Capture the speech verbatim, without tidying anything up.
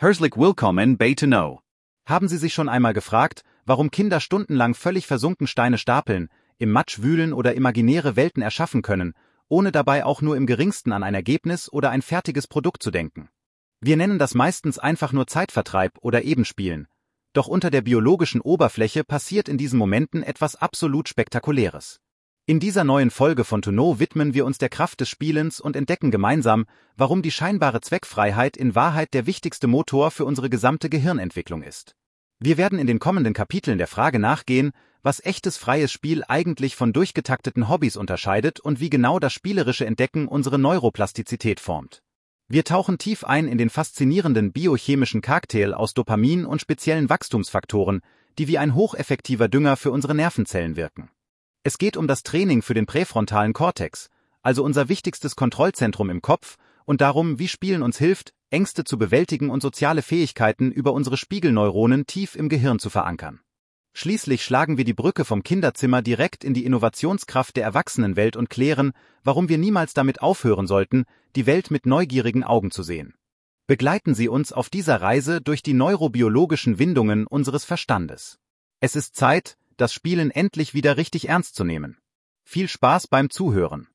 Herzlich willkommen bei To Know. Haben Sie sich schon einmal gefragt, warum Kinder stundenlang völlig versunken Steine stapeln, im Matsch wühlen oder imaginäre Welten erschaffen können, ohne dabei auch nur im geringsten an ein Ergebnis oder ein fertiges Produkt zu denken? Wir nennen das meistens einfach nur Zeitvertreib oder Ebenspielen. Doch unter der biologischen Oberfläche passiert in diesen Momenten etwas absolut Spektakuläres. In dieser neuen Folge von To Know widmen wir uns der Kraft des Spielens und entdecken gemeinsam, warum die scheinbare Zweckfreiheit in Wahrheit der wichtigste Motor für unsere gesamte Gehirnentwicklung ist. Wir werden in den kommenden Kapiteln der Frage nachgehen, was echtes freies Spiel eigentlich von durchgetakteten Hobbys unterscheidet und wie genau das spielerische Entdecken unsere Neuroplastizität formt. Wir tauchen tief ein in den faszinierenden biochemischen Cocktail aus Dopamin und speziellen Wachstumsfaktoren, die wie ein hocheffektiver Dünger für unsere Nervenzellen wirken. Es geht um das Training für den präfrontalen Kortex, also unser wichtigstes Kontrollzentrum im Kopf, und darum, wie Spielen uns hilft, Ängste zu bewältigen und soziale Fähigkeiten über unsere Spiegelneuronen tief im Gehirn zu verankern. Schließlich schlagen wir die Brücke vom Kinderzimmer direkt in die Innovationskraft der Erwachsenenwelt und klären, warum wir niemals damit aufhören sollten, die Welt mit neugierigen Augen zu sehen. Begleiten Sie uns auf dieser Reise durch die neurobiologischen Windungen unseres Verstandes. Es ist Zeit, das Spielen endlich wieder richtig ernst zu nehmen. Viel Spaß beim Zuhören!